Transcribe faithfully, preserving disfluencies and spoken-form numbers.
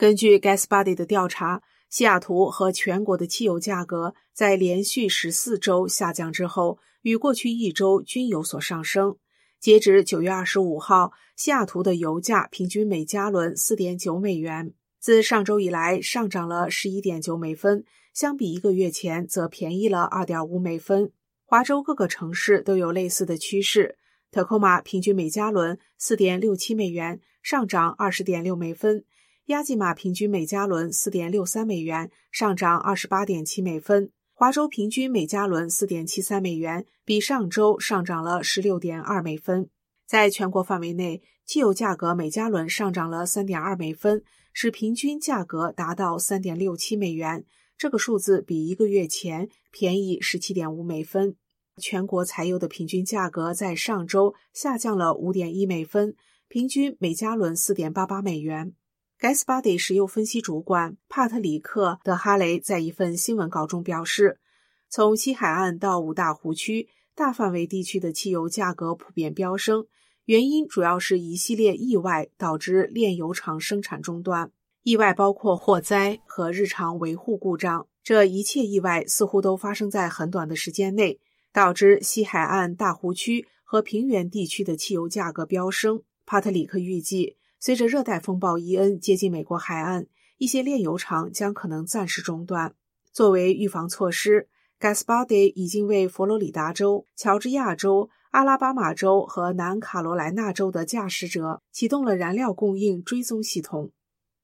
根据 GasBuddy 的调查，西雅图和全国的汽油价格在连续十四周下降之后，与过去一周均有所上升。截至九月二十五号，西雅图的油价平均每加仑 四点九美元，自上周以来上涨了 十一点九美分，相比一个月前则便宜了 二点五美分。华州各个城市都有类似的趋势。特科马平均每加仑 四点六七美元，上涨 二十点六美分。亚季马平均每加仑 四点六三美元，上涨 二十八点七美分。华州平均每加仑 四点七三美元，比上周上涨了 十六点二美分。在全国范围内，汽油价格每加仑上涨了 三点二美分，使平均价格达到 三点六七美元，这个数字比一个月前便宜 十七点五美分。全国柴油的平均价格在上周下降了 五点一美分，平均每加仑 四点八八美元。GasBuddy 石油分析主管帕特里克·德哈雷在一份新闻稿中表示，从西海岸到五大湖区，大范围地区的汽油价格普遍飙升，原因主要是一系列意外导致炼油厂生产中断。意外包括火灾和日常维护故障，这一切意外似乎都发生在很短的时间内，导致西海岸大湖区和平原地区的汽油价格飙升。帕特里克预计，随着热带风暴伊恩接近美国海岸，一些炼油厂将可能暂时中断。作为预防措施， GasBuddy 已经为佛罗里达州、乔治亚州、阿拉巴马州和南卡罗来纳州的驾驶者启动了燃料供应追踪系统。